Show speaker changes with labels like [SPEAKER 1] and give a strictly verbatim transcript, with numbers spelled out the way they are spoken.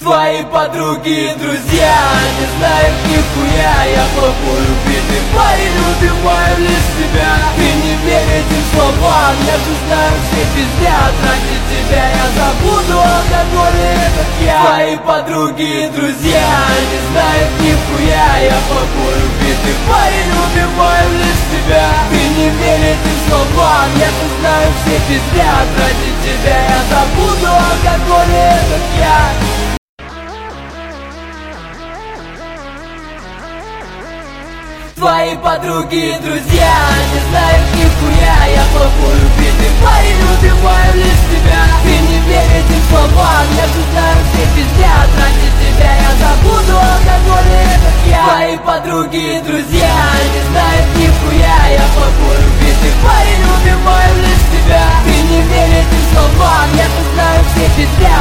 [SPEAKER 1] Твои подруги и друзья не знают нихуя. Я плохой убитый парень, убиваю лишь себя. Ты не верь этим словам, я же знаю, все пиздят. Ради тебя я забуду алкоголь и этот я. Твои подруги и друзья не знают нихуя. Я плохой убитый парень, убиваю лишь себя. Ты не верь этим словам, я же знаю, все пиздят. Ради тебя я забуду алкоголь и этот я. Твои подруги и друзья не знают нихуя. Я плохой убитый парень, убиваю лишь тебя. Ты не верь этим словам, я же знаю, все пиздят. Ради тебя я забуду алкоголь и этот я. Твои подруги и друзья не знают нихуя. Я плохой убитый парень, убиваю лишь тебя. Ты не верь этим словам, я же знаю, все пиздят.